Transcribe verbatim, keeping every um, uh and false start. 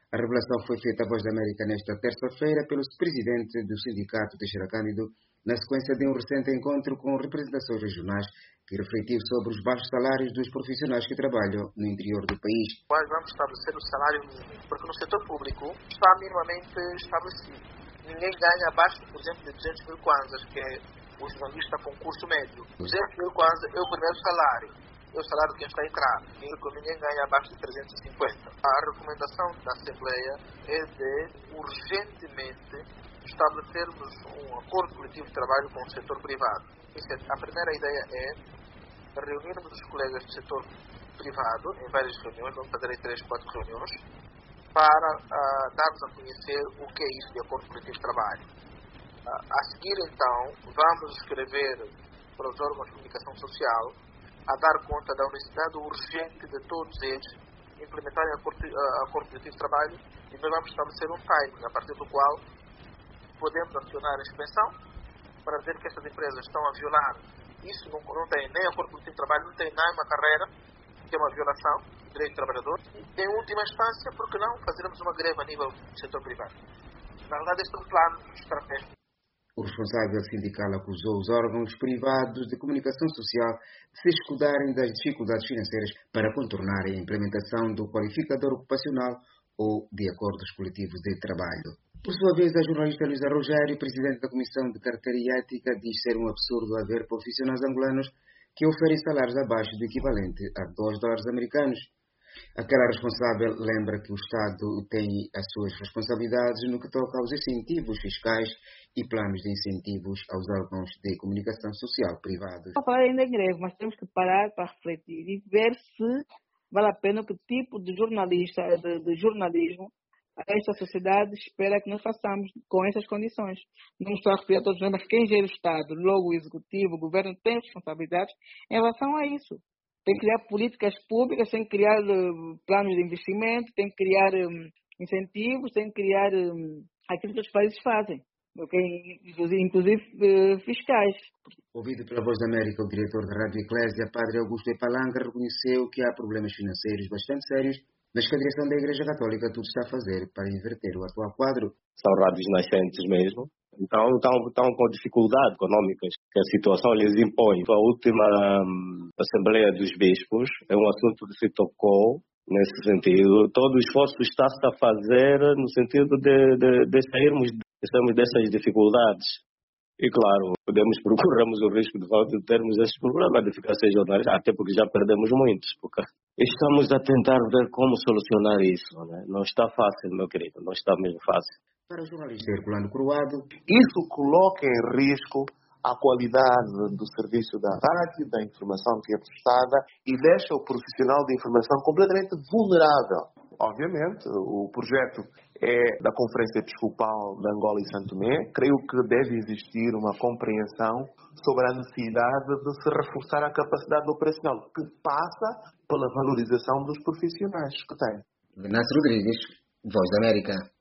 A revelação foi feita à Voz da América nesta terça-feira pelo presidente do Sindicato Teixeira Cândido, na sequência de um recente encontro com representações regionais que refletiu sobre os baixos salários dos profissionais que trabalham no interior do país. Nós vamos estabelecer o salário mínimo, porque no setor público está minimamente estabelecido. Ninguém ganha abaixo, por exemplo, de duzentos mil kwanzas, que é o jornalista com curso médio. duzentos mil kwanzas é o primeiro salário. É o salário de quem está a entrar. Ninguém ganha abaixo de trezentos e cinquenta. A recomendação da Assembleia é de, urgentemente, estabelecermos um acordo coletivo de trabalho com o setor privado. A primeira ideia é reunirmos os colegas do setor privado em várias reuniões, vamos fazer aí três, quatro reuniões, para uh, darmos a conhecer o que é isso de acordo coletivo de trabalho. Uh, a seguir, então, vamos escrever para os órgãos de comunicação social a dar conta da necessidade urgente de todos eles implementarem a acordo, uh, acordo coletivo de trabalho, e nós vamos estabelecer um timing a partir do qual podemos acionar a inspeção para dizer que essas empresas estão a violar. Isso não, não tem nem acordo coletivo de trabalho, não tem nem uma carreira, que é uma violação do direito do trabalhador. Em última instância, por que não fazermos uma greve a nível do setor privado? Na verdade, este é um plano estratégico. O responsável sindical acusou os órgãos privados de comunicação social de se escudarem das dificuldades financeiras para contornarem a implementação do qualificador ocupacional ou de acordos coletivos de trabalho. Por sua vez, a jornalista Luísa Rogério, presidente da Comissão de Carteira e Ética, diz ser um absurdo haver profissionais angolanos que oferem salários abaixo do equivalente a dois dólares americanos. Aquela responsável lembra que o Estado tem as suas responsabilidades no que toca aos incentivos fiscais e planos de incentivos aos órgãos de comunicação social privados. Não falar ainda em greve, mas temos que parar para refletir e ver se vale a pena, que tipo de jornalista, de, de jornalismo esta sociedade espera que nós façamos com essas condições. Não estou a referir a todos, mas quem gera o Estado, logo o Executivo, o Governo, tem responsabilidades em relação a isso. Tem que criar políticas públicas, tem que criar uh, planos de investimento, tem que criar um, incentivos, tem que criar um, aquilo que os países fazem, okay? inclusive, inclusive uh, fiscais. Ouvido pela Voz da América, o diretor da Rádio Eclésia, Padre Augusto Epalanga, reconheceu que há problemas financeiros bastante sérios, mas que a direção da Igreja Católica tudo está a fazer para inverter o atual quadro. São rádios nascentes mesmo, então estão, estão com dificuldades econômicas que a situação lhes impõe. A última um, Assembleia dos Bispos é um assunto que se tocou nesse sentido. Todo o esforço está-se a fazer no sentido de, de, de sairmos, de sairmos dessas dificuldades. E claro, podemos procurarmos o risco de volta de termos esses problemas de ficar sem jornalistas, até porque já perdemos muitos. Porque estamos a tentar ver como solucionar isso. Né? Não está fácil, meu querido, não está mesmo fácil. Para o jornalista Herculano Croado, isso coloca em risco a qualidade do serviço da rádio, da informação que é prestada, e deixa o profissional de informação completamente vulnerável. Obviamente, o projeto é da Conferência Episcopal de Angola e Santo Tomé. Creio que deve existir uma compreensão sobre a necessidade de se reforçar a capacidade operacional, que passa pela valorização dos profissionais que têm. Venâncio Rodrigues, Voz da América.